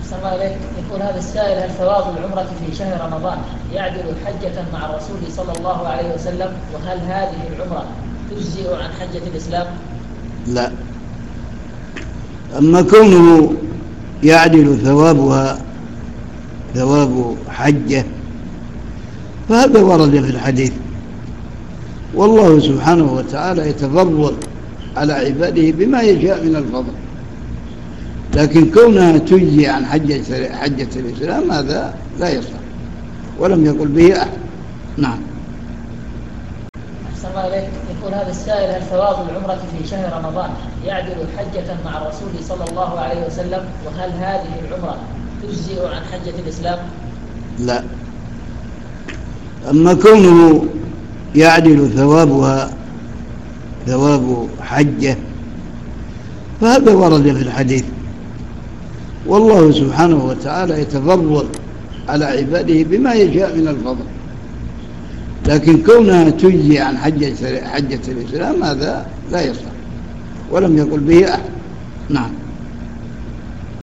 أحسن الله إليك. يقول هذا السائل: هل ثواب العمرة في شهر رمضان يعدل حجة مع الرسول صلى الله عليه وسلم؟ وهل هذه العمرة تجزئ عن حجة الإسلام؟ لا. أما كونه يعدل ثوابها ثواب حجة فهذا ورد في الحديث، والله سبحانه وتعالى يتفضل على عباده بما يشاء من الفضل، لكن كونها تجزي عن حجة الإسلام هذا لا يصح ولم يقل به أحد. نعم. أحسن الله إليك. يقول هذا السائل: هل ثواب العمرة في شهر رمضان يعدل حجة مع الرسول صلى الله عليه وسلم؟ وهل هذه العمرة تجزئ عن حجة الإسلام؟ لا. أما كونه يعدل ثوابها ثواب حجة فهذا ورد في الحديث، والله سبحانه وتعالى يتفضل على عباده بما يشاء من الفضل، لكن كونها تجزي عن حجة الإسلام هذا لا يصح ولم يقل به أحد. نعم.